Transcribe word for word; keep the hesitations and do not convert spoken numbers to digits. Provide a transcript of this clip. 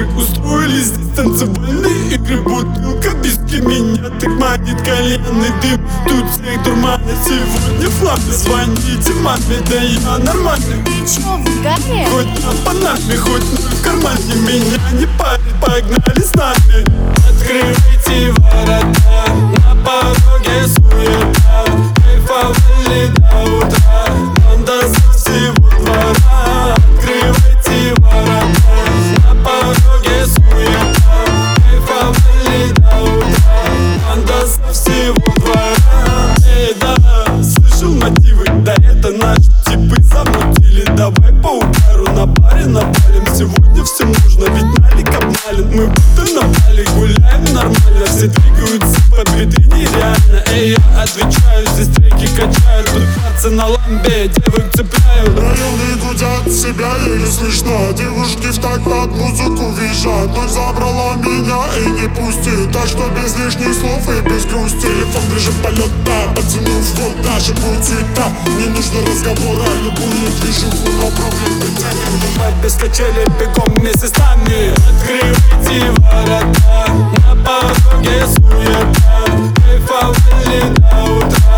игры устроили здесь танцевальные игры. Бутылка виски меня так манит, кальянный дым. Тут всех дурманит, сегодня флаг. Звоните маме, да я нормальный. Ты чё, в угаре? Хоть на банане, хоть на в кармане, меня не парит, погнали с нами. Открывайте ворота, на пороге суета. Кайфовали до утра, банда со всего двора. Открывайте ворота, на пороге суета. Кайфовали до утра, банда со всего двора. Эй, да, слышал мотивы, да это наши типы замутили. Давай по удару на баре напалим. Сегодня всем нужно, ведь налик обнален. Мы будто на бале гуляем нормально. Все двигаются под биты нереально. Эй, я отвечаю, здесь треки качают. Тут пацы на ламбе, девок цепляют. Районы гудят, себя еле слышно. Девушки в такт под музыку визжат. Ночь забрала меня и не пустит. Так что без лишних слов и без грусти. Телефон в режим полета, поцелуй в год, наши путь цвета. Не нужно разговора, любую движуху, но проблем не тянем. Давай без качели, бегом вместе с нами. Открывайте ворота, на пороге суета. Кайфовали до утра.